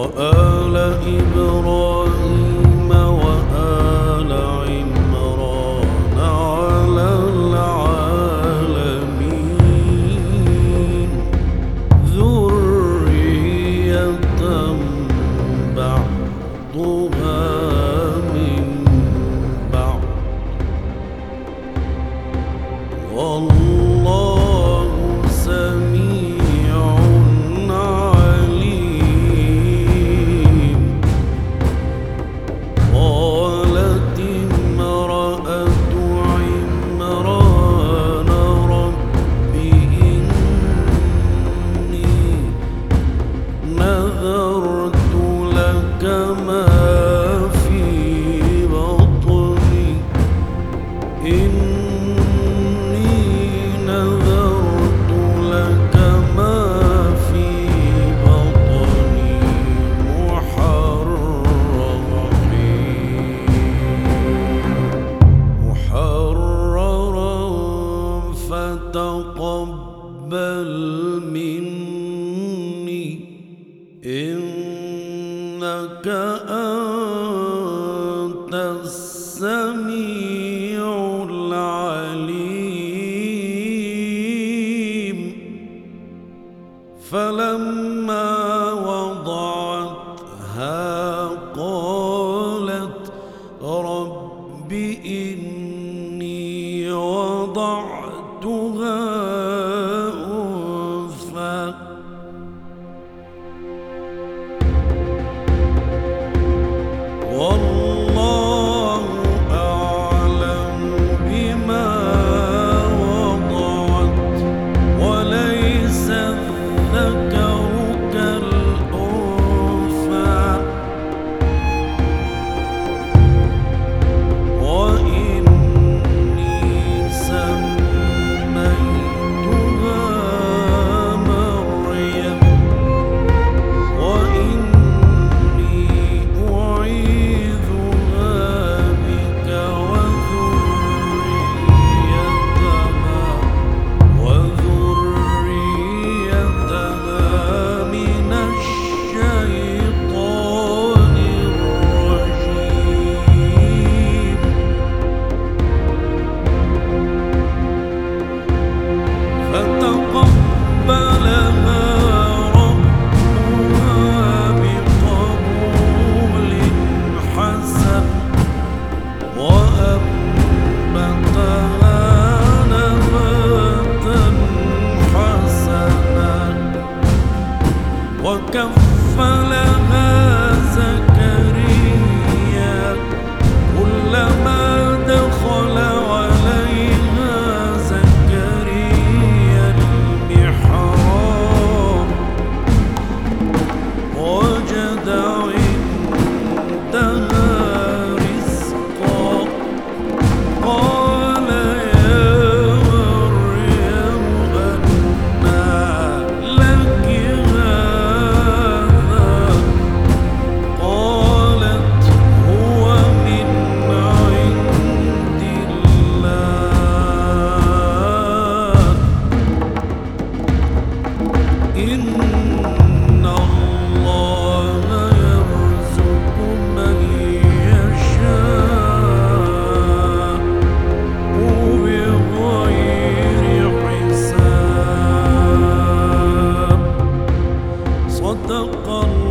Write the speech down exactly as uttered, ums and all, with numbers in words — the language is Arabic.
وآل إبراهيم وآل عمران على العالمين ذرية بعضها من بعض والله سميع عليم. قالت امرأة عمران رب إني نذرت لك ما في بطني إني نذرت لك ما في بطني محررا فتقبل مني إنك أنت السميع العليم. فلما وضعتها قالت رب إني وضعتها أنثى والله أعلم بما وضعت وليس الذكر كالأنثى وإني سميتها مريم وإني أعيذها بك وذريتها وذريتها من الشيطان الرجيم. فتقبلها ربها بقبول حسن وأنبتها نباتا حسنا وكفلها زكريا كلما دخل عليها زكريا المحراب وجد عندها رزقا قال يا مريم أنى لك هذا قالت هو من عند الله إن الله يرزق من يشاء بغير حساب. صدق الله.